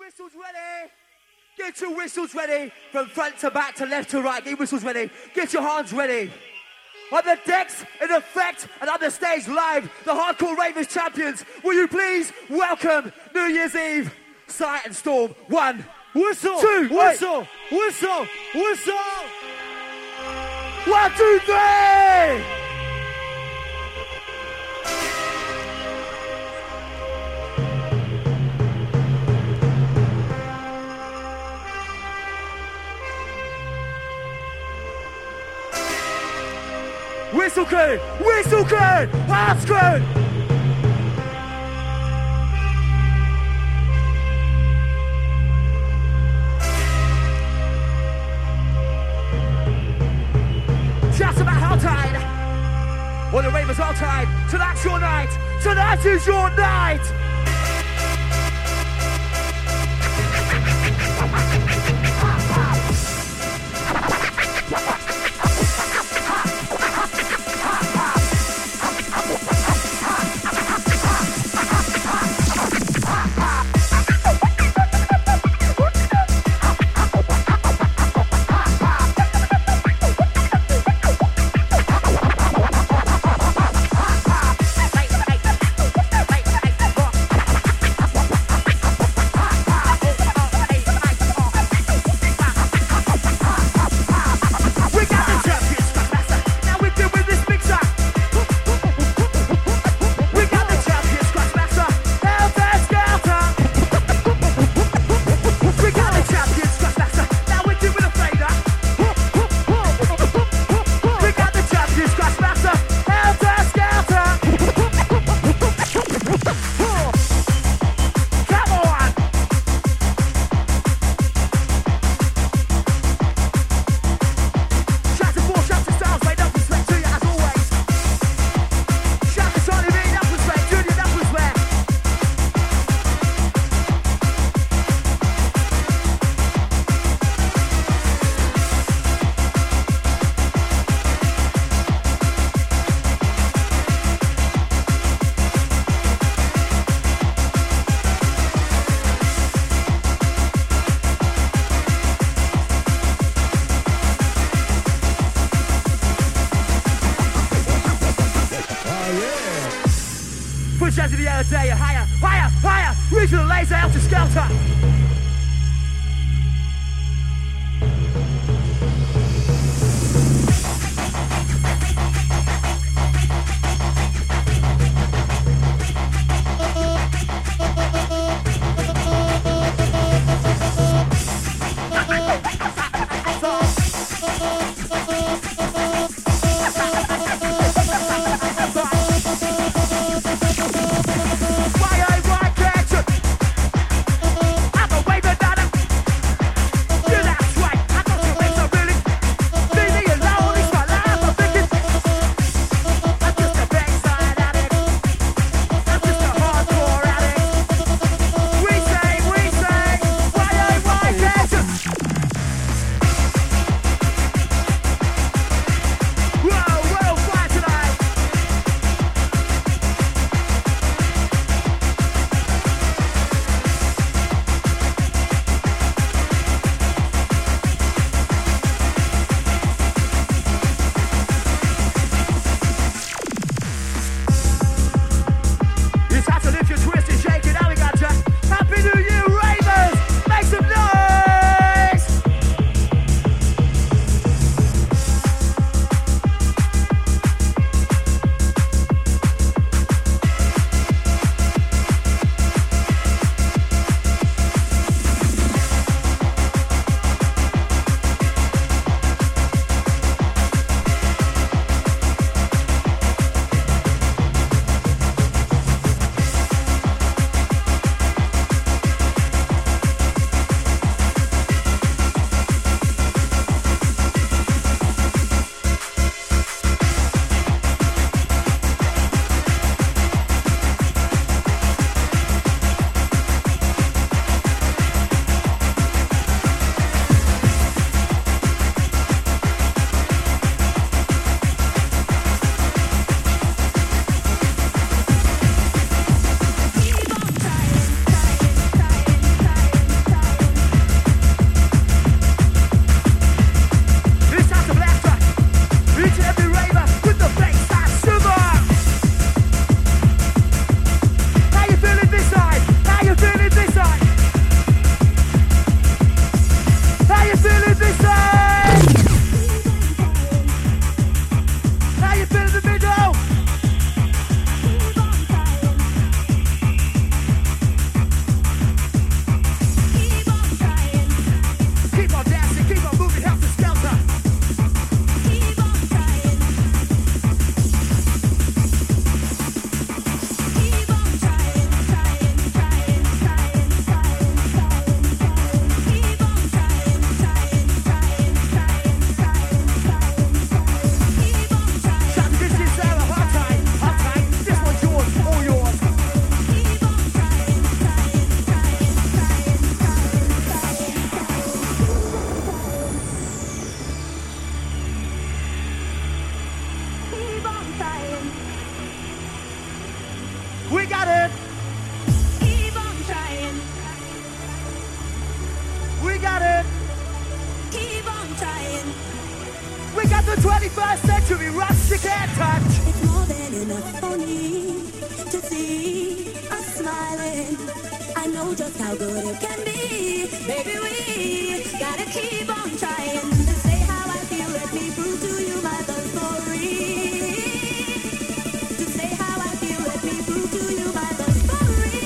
whistles ready. Get your whistles ready. From front to back to left to right. Get your whistles ready. Get your hands ready. On the decks, in effect, and on the stage live, the Hardcore Ravers champions. Will you please welcome New Year's Eve, Sight and Storm. 1, Whistle, 2, whistle, whistle, whistle. 1, 2, 3. Whistle crew, hearts crew. Just about how tied. Well, the Ravers are tied. Tonight's your night. Tonight is your night. Jazzy the other day, higher, higher, higher, reach for the laser, helter skelter. of the 21st century, rush you can't touch. It's more than enough for me to see us smiling. I know just how good it can be. Baby, we gotta keep on trying to say how I feel. Let me prove to you my love story. To say how I feel. Let me prove to you my love story.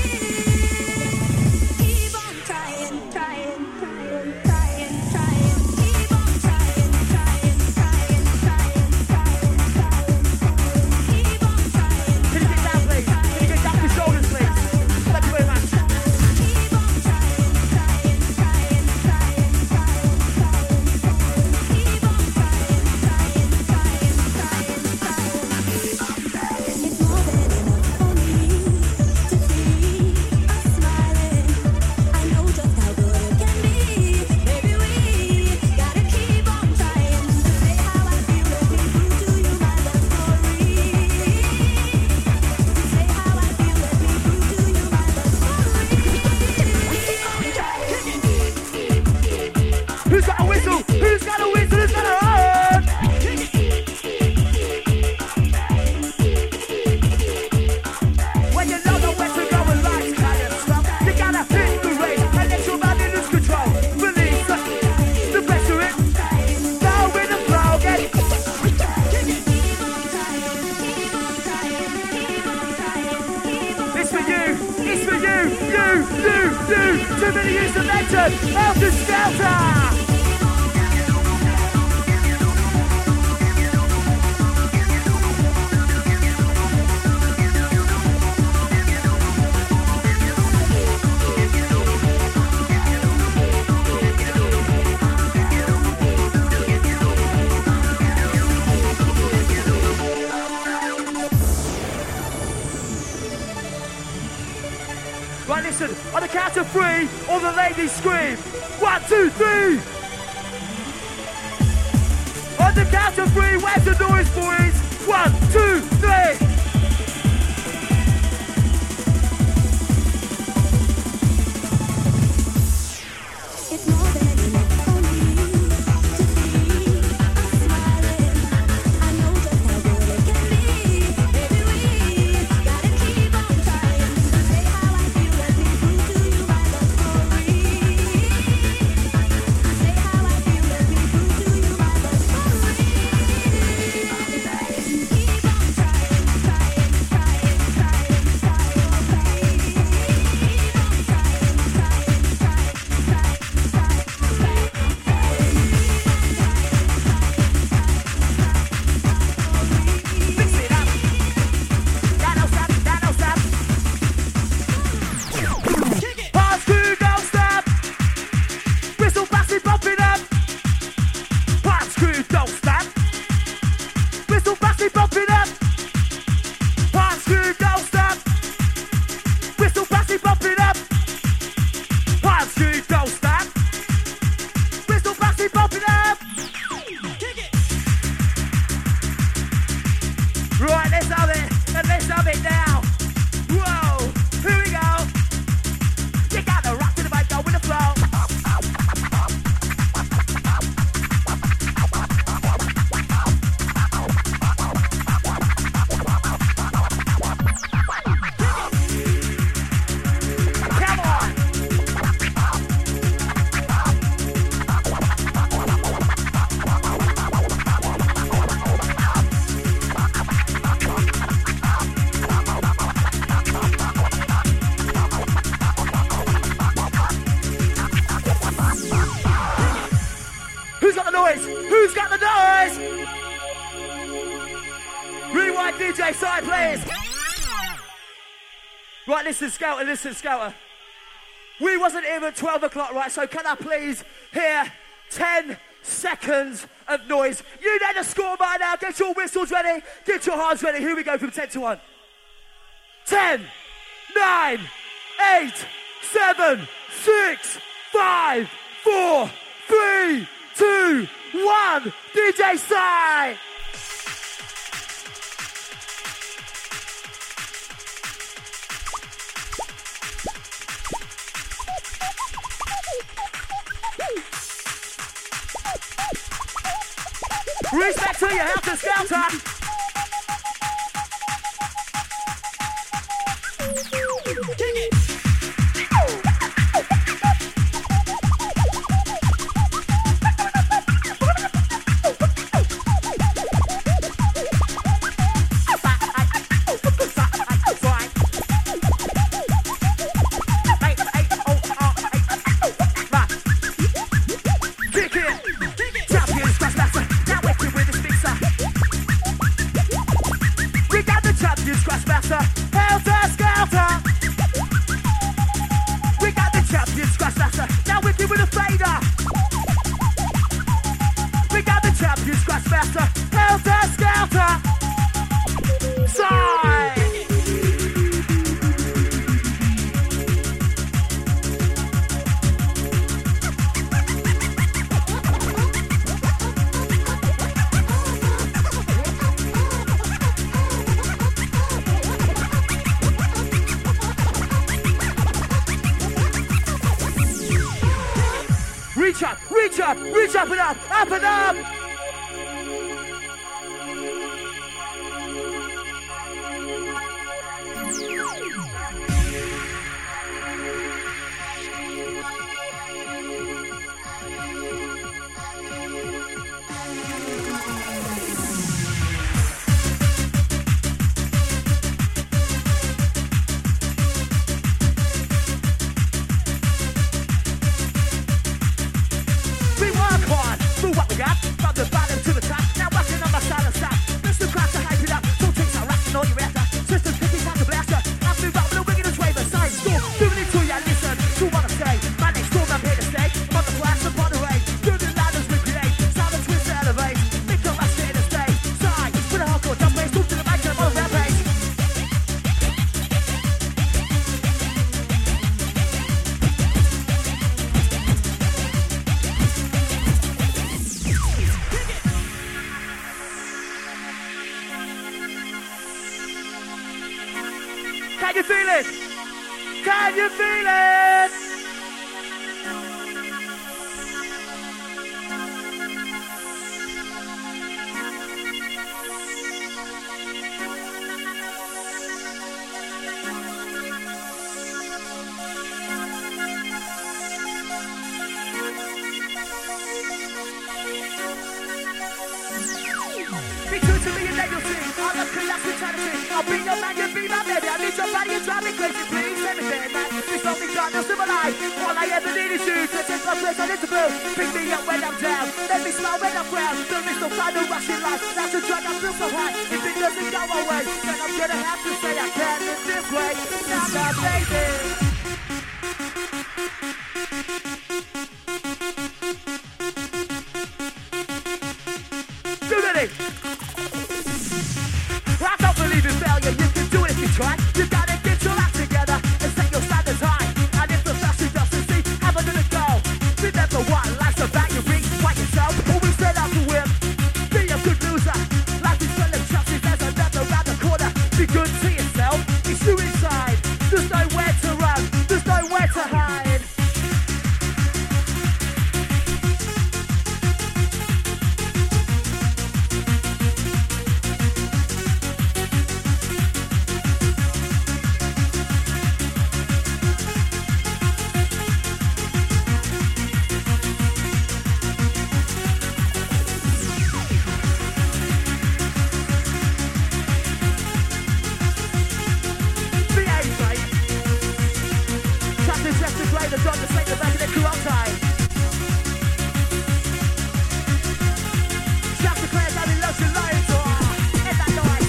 Keep on trying, trying, trying, trying, trying. Keep on trying, trying, trying, trying, trying, trying. Keep on trying. Can you get down, please? Can you get down your shoulders, please? Thank you very much. Keep on trying, trying, trying, trying, trying, trying. Keep on trying, trying, trying, trying, trying. It's more than enough for me to see us smiling. I know just how good it can be. Baby, we gotta keep on trying to say how I feel. Let me prove to you my love story. To say how I feel. Let me prove to you my love story. Who's got a whistle? Who's got a whistle? Who's got a horn? When you know the way to go and life's kind of stuff, you gotta hit the race and let your body lose control. Release the pressure in. Go with the flow, get it. It's for you. It's for you. You. Too many years of legend. Helter Skelter. Right, listen, on the count of three, all the ladies scream. 1, 2, 3. On the count of three, where's the noise, boys? 1, 2, 3. It's more than enough for me to see us smiling. I know just how good it can be. Baby, we gotta keep on trying to say how I feel. Let me prove to you my love story. To say how I feel. Let me prove to you my love story. Keep on trying, trying, trying, trying, trying. Mix it up. That don't stop. Hearts crew don't stop. Whistle blasting, bumping up. Hearts crew don't stop. Whistle blasting, bumping up. Hearts crew don't stop. Whistle blasting, bumping up. Hearts crew don't stop. Whistle blasting, bumping up. Right, let's have it, and let's have it now. Whoa, here we go. You gotta rock to the mic, go with the flow. Come on. Who's got the noise? Who's got the noise? Rewind DJ side, please. Right, listen, Scouter. We wasn't here at 12 o'clock, right? So can I please hear 10 seconds of noise? You know the score by now. Get your whistles ready. Get your hearts ready. Here we go from 10 to 1. 10, 9, 8, 7, 6, 5, 4, 3, 2, 1. DJ Sai. Respect to your health and skelter. Reach up and up, up and up! Can you feel it? Can you feel it? Be true to me and then you'll see. I'm a class mentality. I'll be your man, you'll be my baby. I need your body, you drive me crazy. Please let me get man. Please don't be done, you'll civilize. All I ever need is you to take my place on interview. Pick me up when I'm down. Let me smile when I'm proud. Don't miss no final rushing life. That's a drug I feel so high. If it doesn't go away, then I'm gonna have to say I can't live this way. Now, now, baby. I don't believe in failure, you can do it if you try. You gotta get your act together and set your standards high. And if the fashion doesn't see, have a little go. Remember what life's about, you reach by yourself. Always set out to win, be a good loser. Life is full of chances, there's another round the corner. Be good to yourself, it's you inside. There's nowhere to run, there's nowhere to hide. The dog to the back of the crew outside. Shout to Claire down in Lotion Lions. In that noise.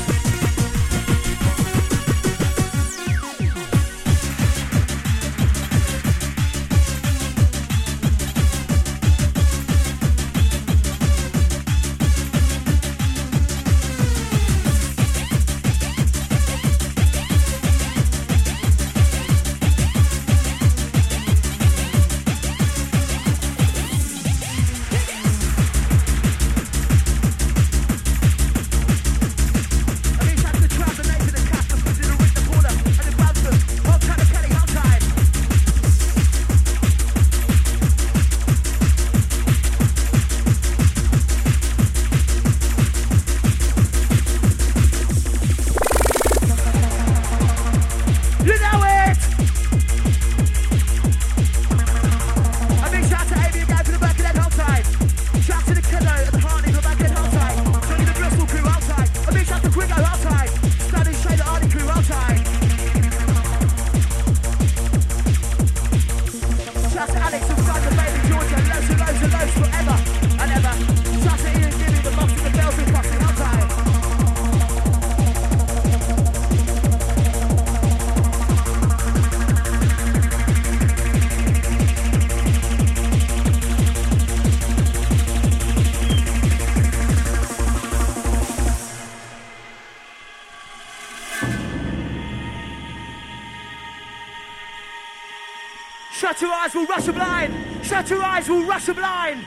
Shout to Alex and Fran, the baby Georgia. Loads and loads and loads forever and ever. Shout to Ian, Jimmy, the box and the bells and crossing up time. Shut your eyes, we'll rush a blind. Shut your eyes, we'll rush a blind.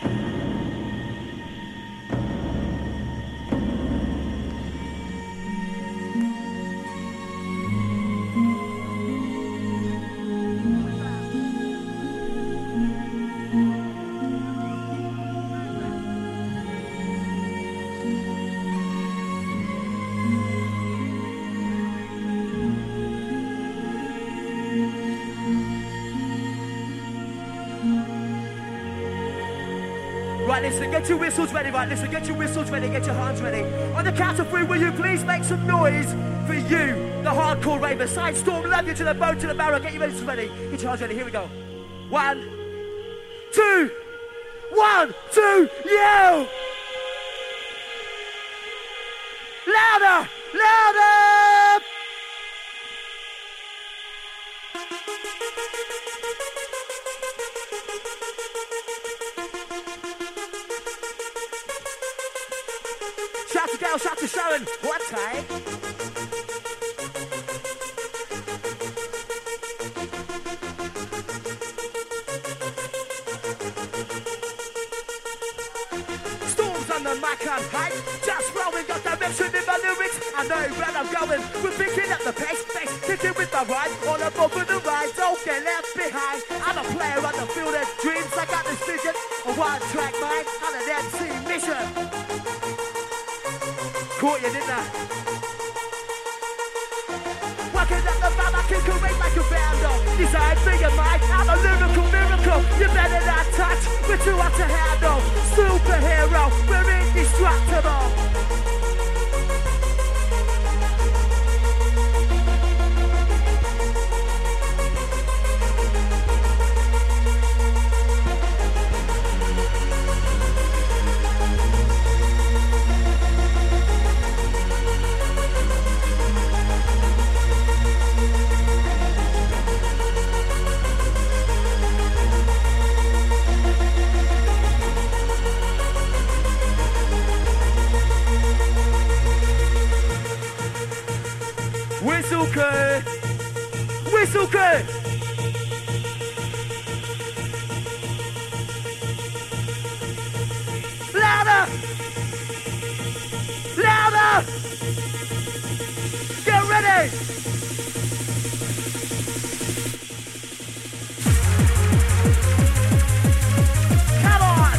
Right, listen, get your whistles ready, right, listen, get your whistles ready, get your hands ready. On the count of three, will you please make some noise for you, the hardcore ravers. Side storm, love you to the bone, to the marrow, get your whistles ready, get your hands ready, here we go. 1, 2, 1, 2, yell! Louder, louder! Shout to Gail, shout to Sharon. One time. Storms on the mic and hype. Just rolling, got direction in my lyrics. I know where I'm going. We're picking up the pace, hitting with the rhyme. All above with the ride, don't get left behind. I'm a player on the field of dreams. I got this vision. A one-track mind and an MC mission. Caught you, didn't I? Working at the bar, I can correct like a vandal. Design for your mind, I'm a lyrical miracle. You better not touch, we're too hot to handle. Superhero, we're indestructible. Whistle good. Whistle good. Louder. Louder. Get ready. Come on.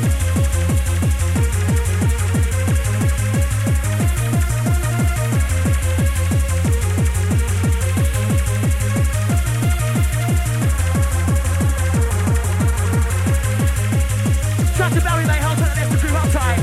To Barry May, hold on the left crew up tight.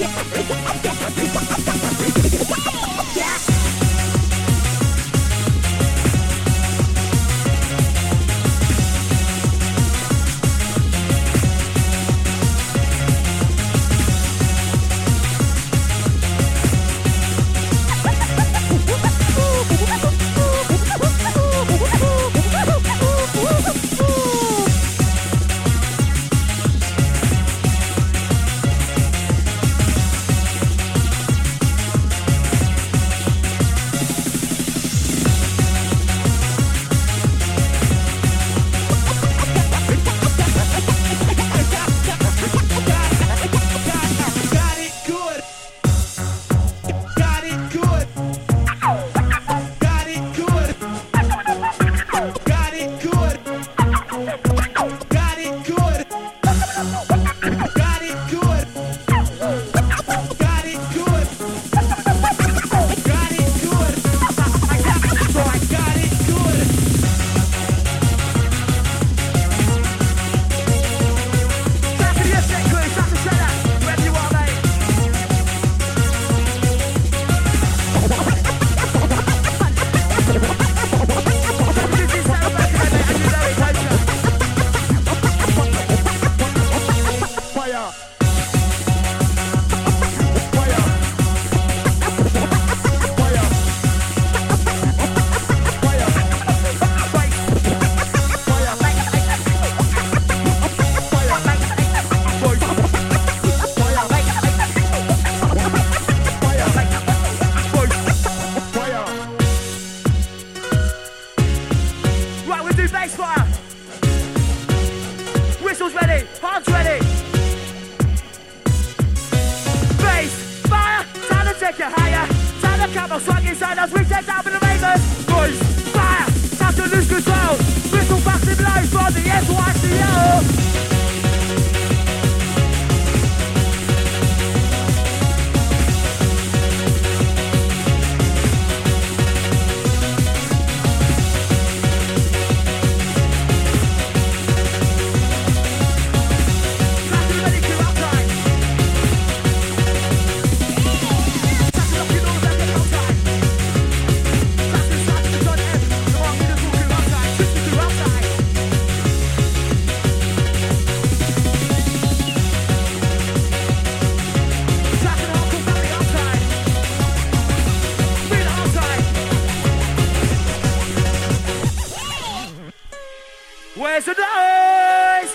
Where's the noise?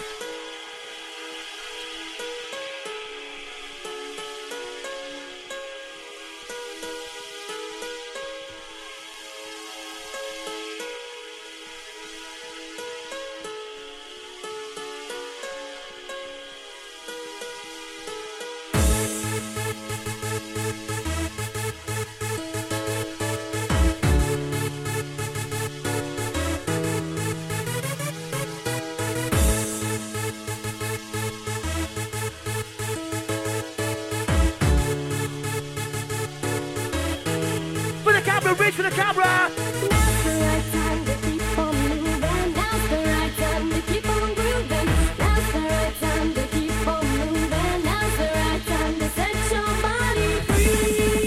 Reach for the camera. Now's the right time to keep on moving. Now's the right time to keep on grooving. Now's the right time to keep on moving. Now's the right time to set your body free.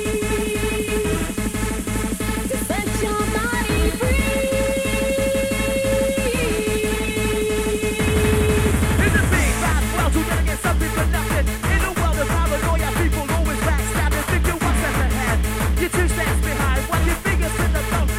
To set your body free. In the big bad world, you're gonna get something for nothing. In a world of paranoia, people always backstab and think you're one step ahead. You're two steps behind. When your fingers in the bump,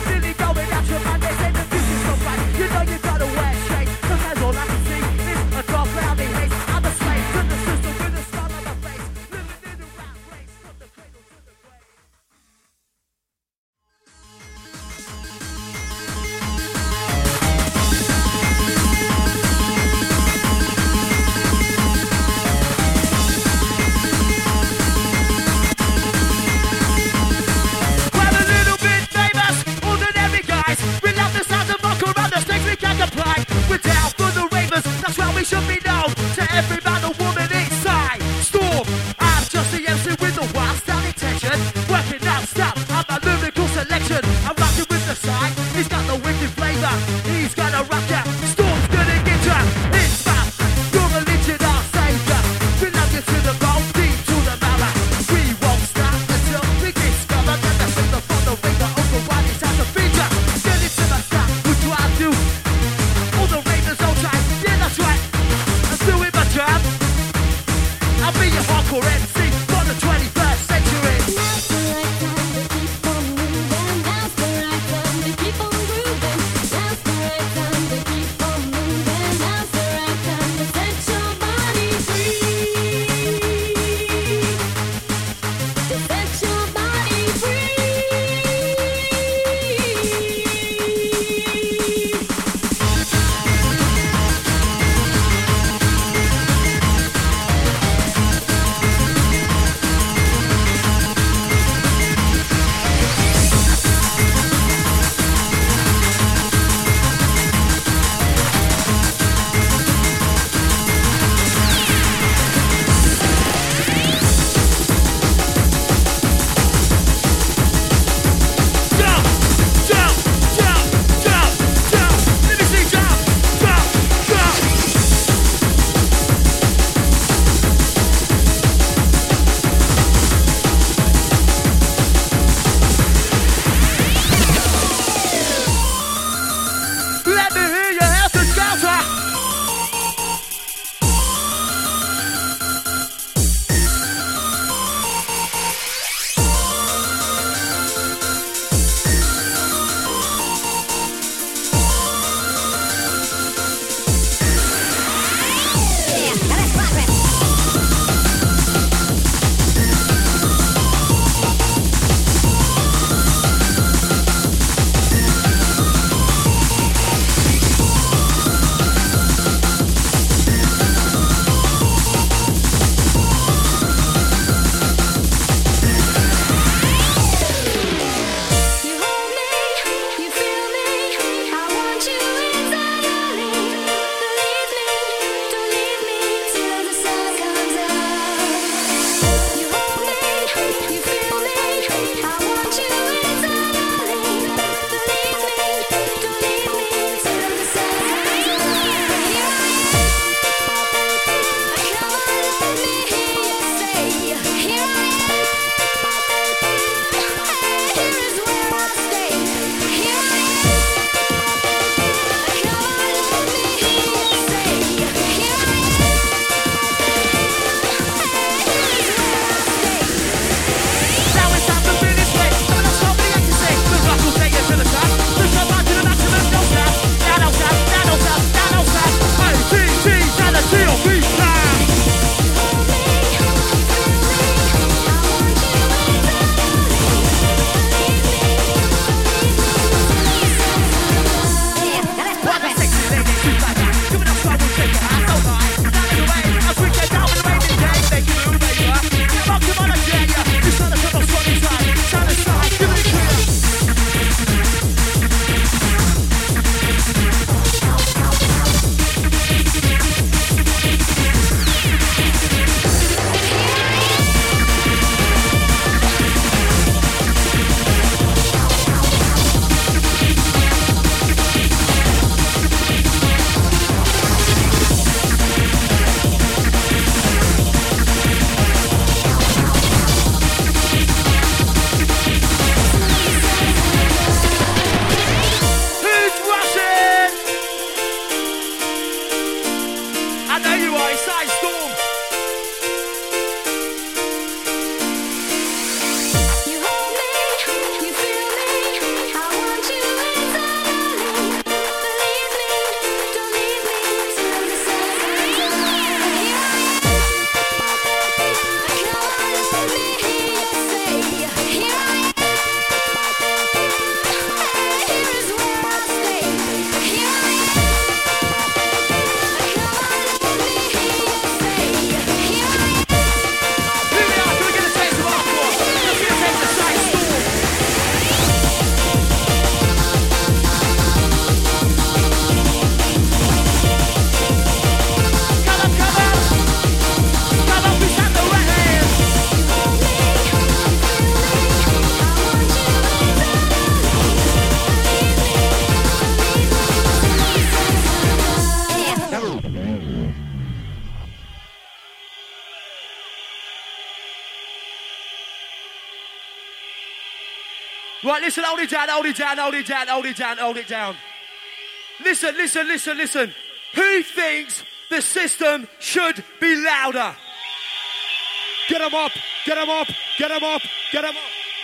Right, listen, hold it down, hold it down, hold it down, hold it down, hold it down. Listen, listen, listen, listen. Who thinks the system should be louder? Get him up, get him up, get him up, get him up.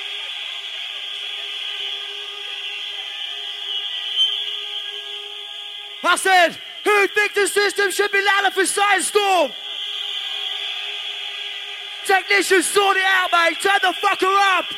I said, who thinks the system should be louder for Science Storm? Technicians, sort it out, mate. Turn the fucker up.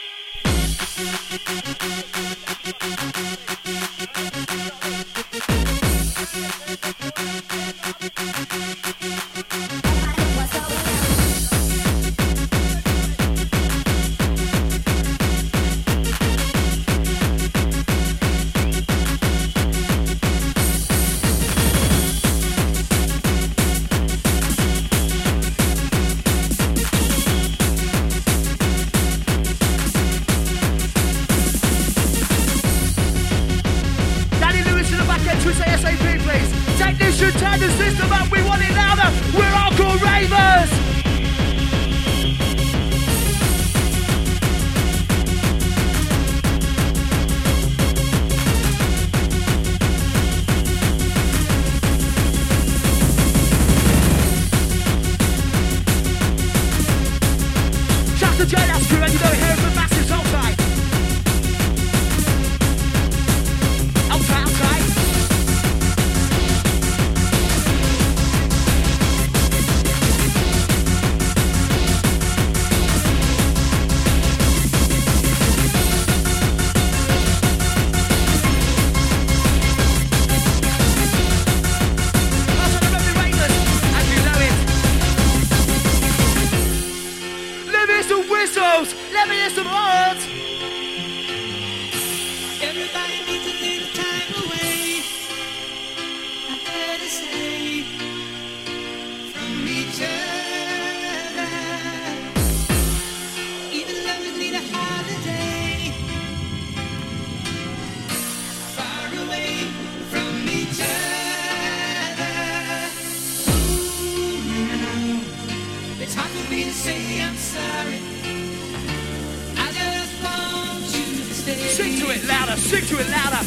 Turn the system up, we want it louder. We're hardcore ravers. Shout to Jailhouse crew, and you know here for massive outside. Outside, outside. Let me hear some words. Everybody needs a little time away. I heard it say from each other. Even lovers need a holiday. Far away from each other. It's hard for me to say I'm sorry. Sing to it louder, sing to it louder.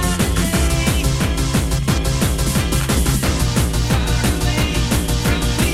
From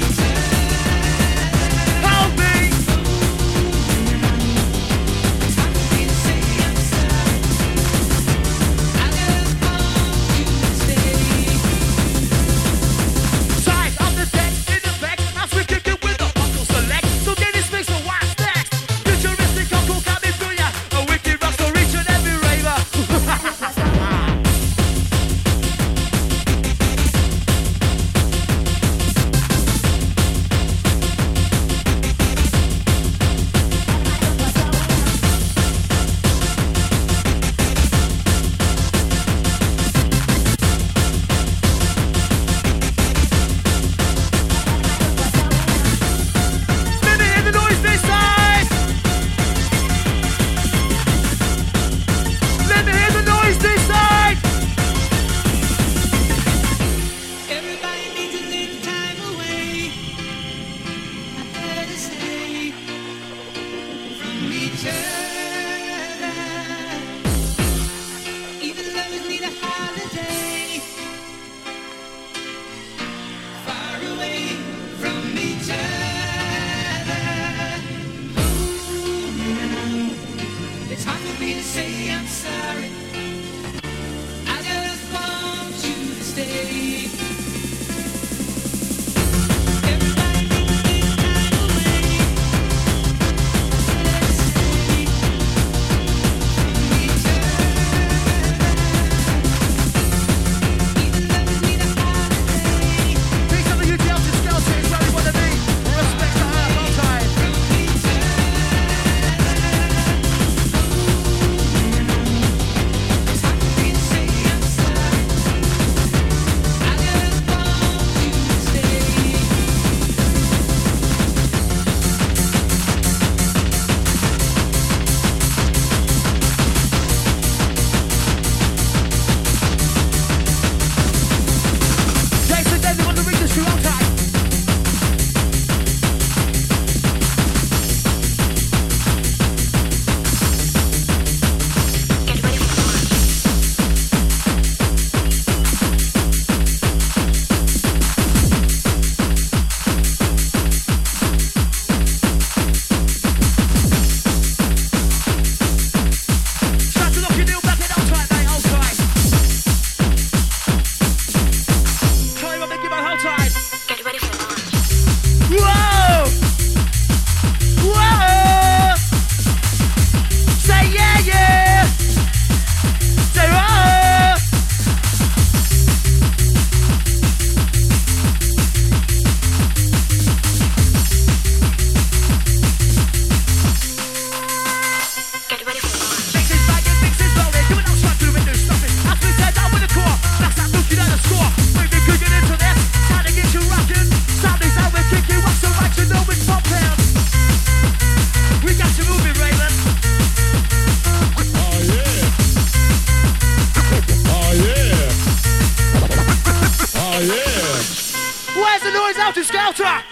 Helter Skelter!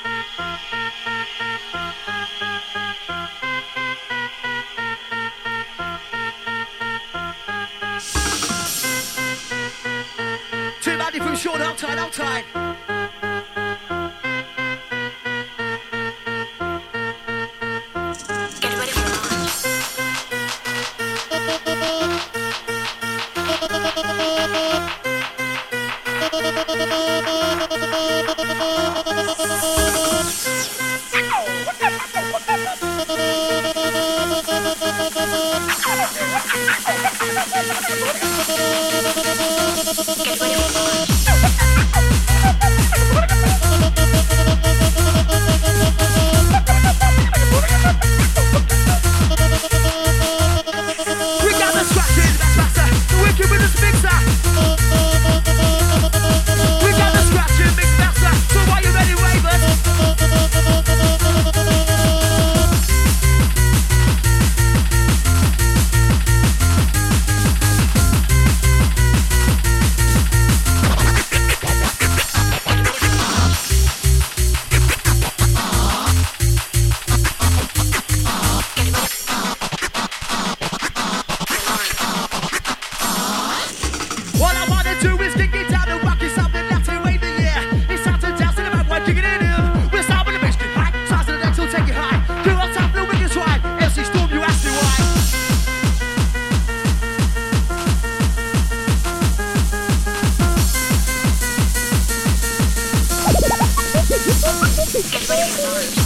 Too many from Sean, hold tight, hold tight. Get ready for launch. We got the scratching, that's faster. The wicked with the mixer. We got the scratching, mix master. So are you ready, ravers? All I wanna do is kick it down and rock it, something left and wave the year. It's time to dance to the bad boy, kicking it in. We're starting with the bitch, get high. Stars to the next, we'll take it high. Do on top, the wicked ride. MC Storm, you ask me why. Get ready for launch.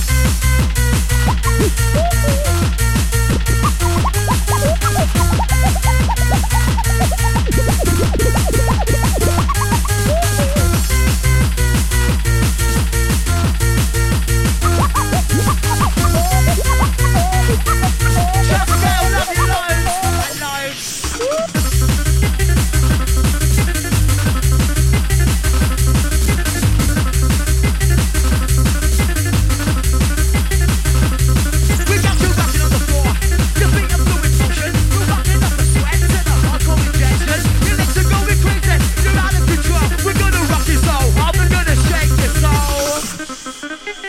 Shout to Gail, love you loads and loads. We got you rocking on the floor. Your feet are fluid motion. We're rocking up the sweat to the hardcore injection. Your legs are going crazy. You're out of control. We're gonna rock your soul. I'm gonna shake your soul.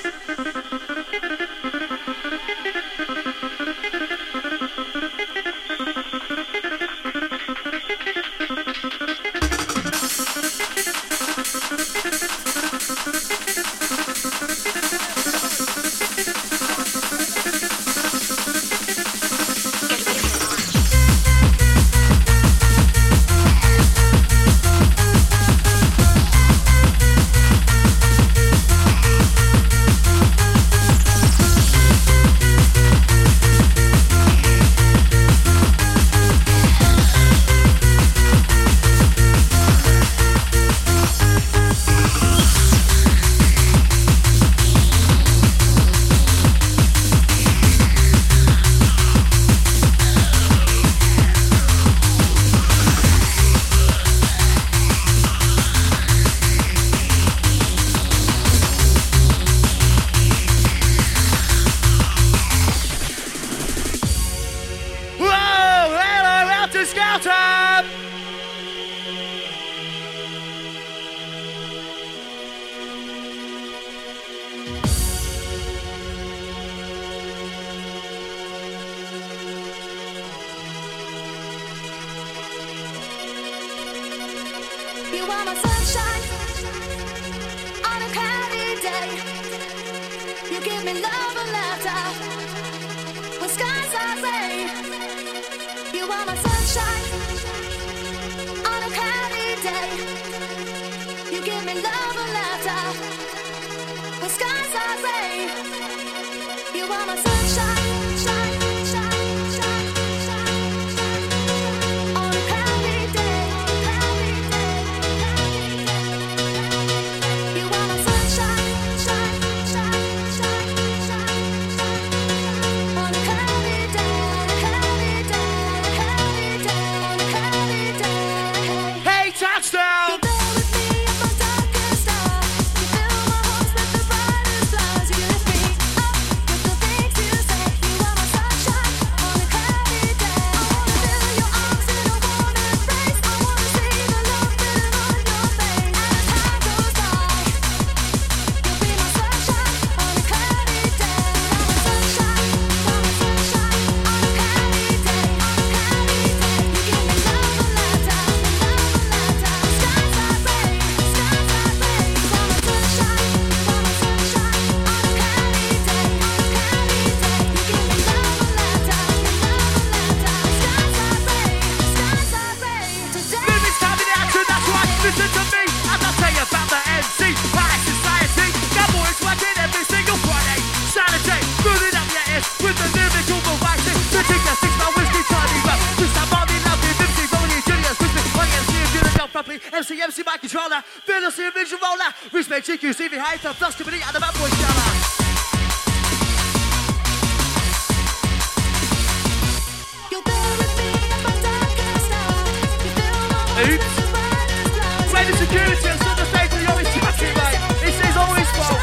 Get ready for launch. Whoa! Hello, Helter Skelter! You are my sunshine on a cloudy day. You give me love and laughter when skies are gray. You are my sunshine on a cloudy day. You give me love and laughter when skies are gray. You are my sunshine, shine, shine, shine, shine, shine. On a cloudy day, cloudy day. You are my sunshine, shine, shine, shine, shine, shine. On a cloudy day, cloudy day, cloudy day, on a cloudy day. Hey, touchdown! You go with me up on darkest star. You fill my heart with the brightest stars. You lift me up with the things you say. You are my sunshine on a cloudy day. I wanna feel your arms and I wanna embrace. I wanna see the love written on your face. As time goes by, you'll be my properly. MC mic controller. Fearless in vision roller. Respect GQ, CV high top, dust to be at the bad boy shower. Oops. Wait the security and stood the stage to the always chatting, mate. It's his always fault.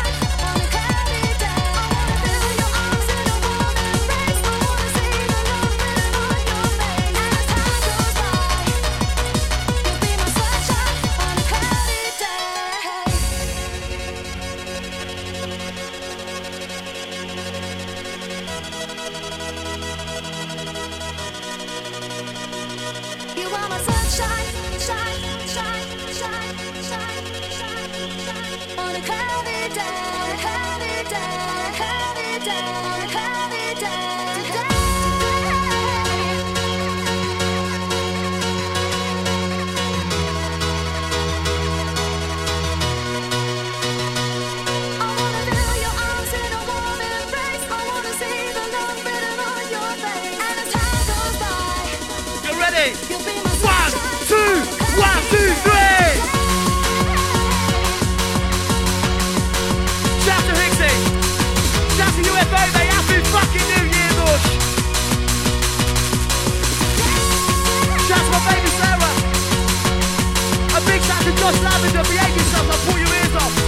Just lavender, behave yourself, I'll pull your ears off.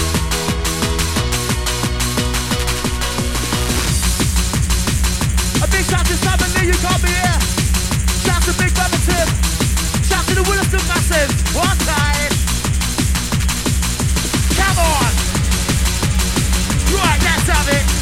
A big shout to Sam and Lee, you can't be here. Shout to Big Brother Tim. Shout to the Williston Massive. One time. Come on. Right, let's have it.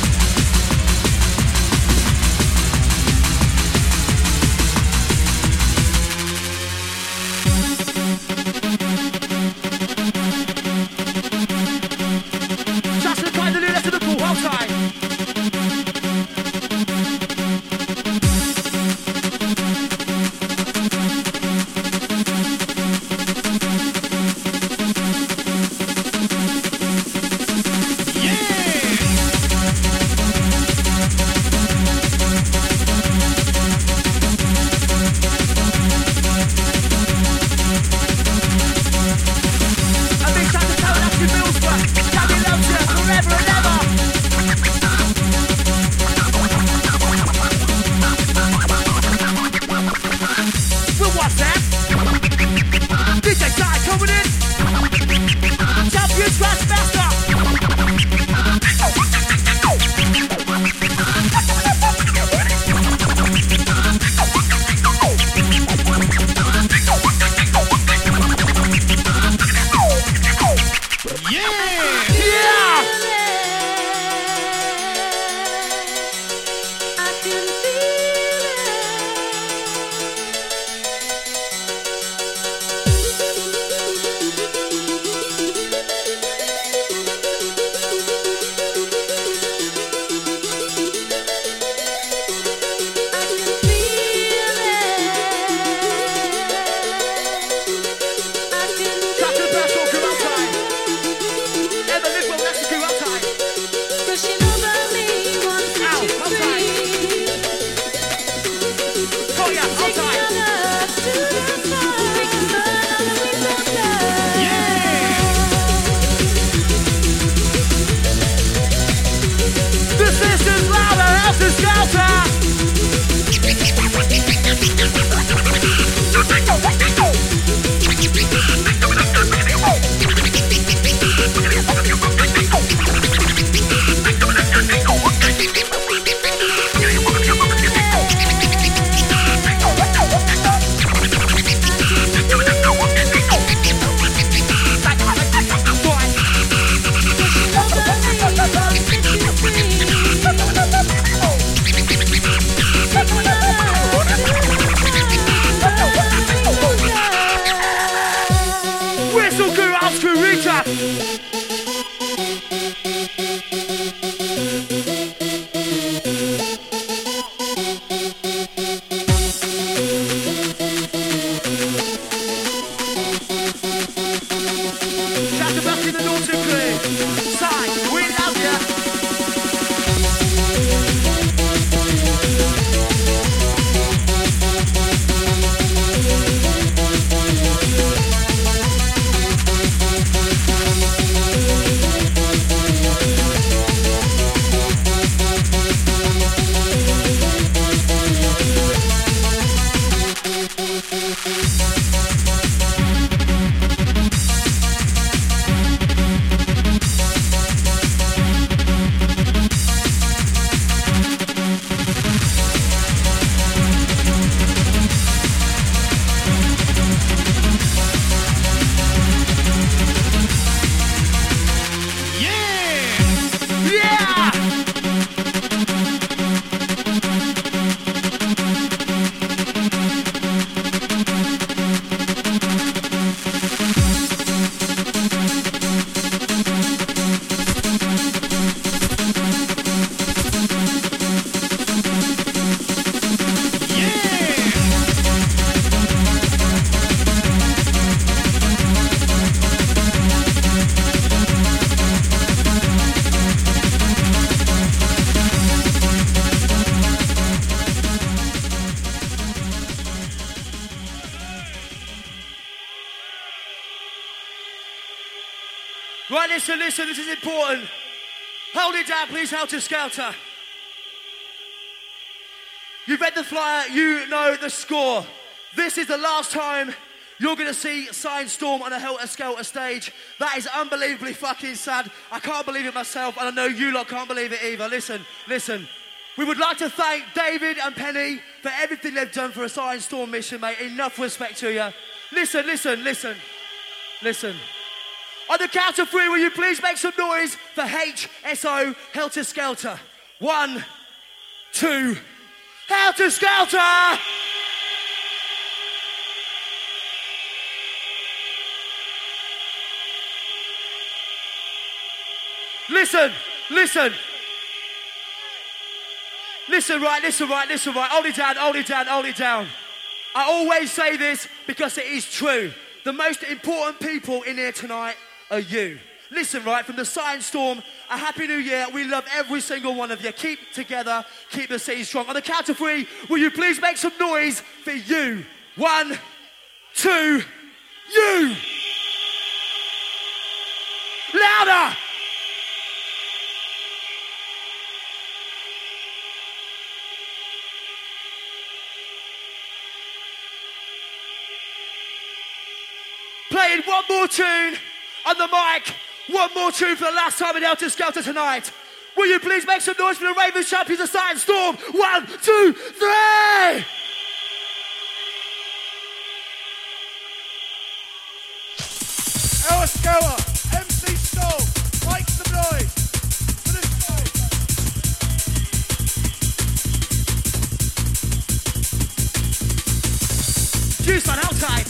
Right, listen, this is important. Hold it down, please, Helter Skelter. You've read the flyer, you know the score. This is the last time you're going to see Science Storm on a Helter Skelter stage. That is unbelievably fucking sad. I can't believe it myself, and I know you lot can't believe it either. Listen. We would like to thank David and Penny for everything they've done for a Science Storm mission, mate. Enough respect to you. Listen. On the count of 3, will you please make some noise for HSO, Helter Skelter? 1, 2, Helter Skelter! Listen. Listen right. Hold it down. I always say this because it is true. The most important people in here tonight are you. Listen, right, from the Science Storm, a Happy New Year. We love every single one of you. Keep together, keep the city strong. On the count of 3, will you please make some noise for you? 1, 2, you! Louder! Playing one more tune on the mic. One more tune for the last time in Helter Skelter tonight. Will you please make some noise for the Ravens champions of Science Storm? 1, 2, 3! Helter Skelter, MC Storm, make some noise for this guy. Juice on outside.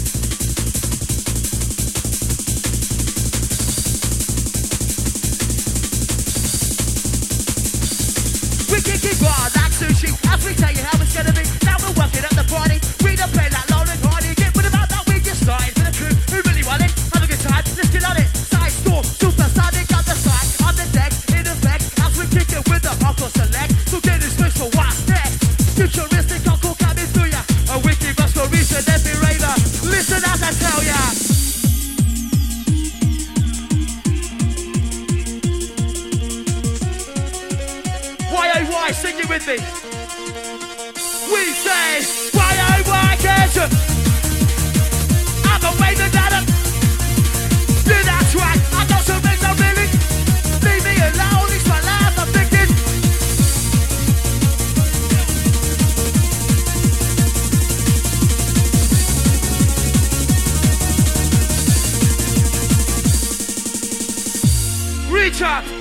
We kick it raw like sushi as we tell you how it's gonna be. Now we're working at the party. We don't play like Lauren Hardy. Get rid of that, we just started for the crew. Who really want it? Have a good time. Let's get on it. Side storm, supersonic on the side, on the deck, in effect. As we kick it with the hardcore select. So get this switch for what's next. Futuristic hardcore coming through ya. A wiki restoration, every raver. Listen as I tell ya. Why, sing it with me. We say, why, can't you? I'm a waving at it. Yeah, that's right. I got some things I'm feeling. Leave me alone, it's my life I'm thinking. Reach up.